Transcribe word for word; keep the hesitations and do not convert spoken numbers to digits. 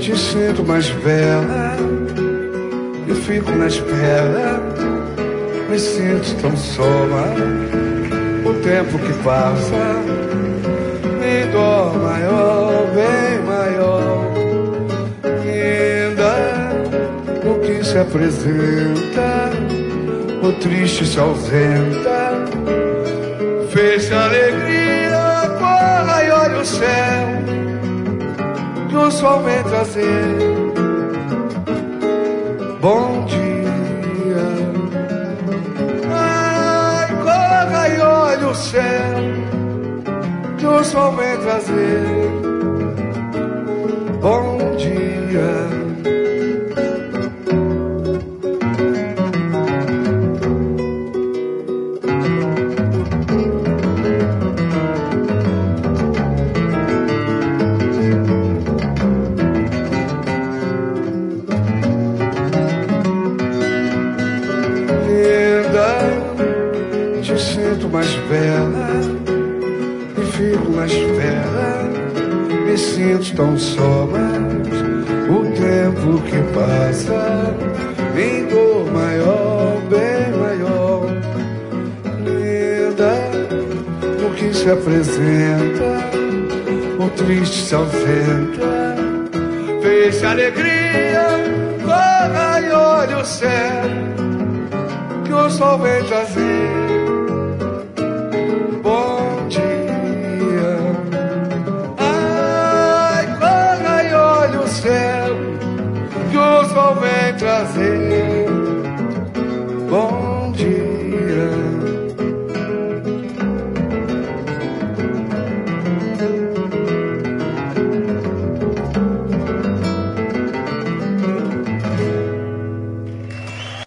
te sinto mais bela e fico na espera. Me sinto tão soma, o tempo que passa me dó maior, bem maior. Ainda no que se apresenta, o triste se ausenta. Fecha a alegria, corra e olha o céu, que o sol vem trazer bom dia. Ai, corra e olha o céu, que o sol vem trazer bom dia. Te sinto mais bela e fico na espera. Me sinto tão só, mas o tempo que passa me dor maior, bem maior. Linda no que se apresenta, o triste se ausenta. Fecha a alegria, corra e olha o céu, que o sol vem trazer bom dia. Ai, corra e olha o céu, que o sol vem trazer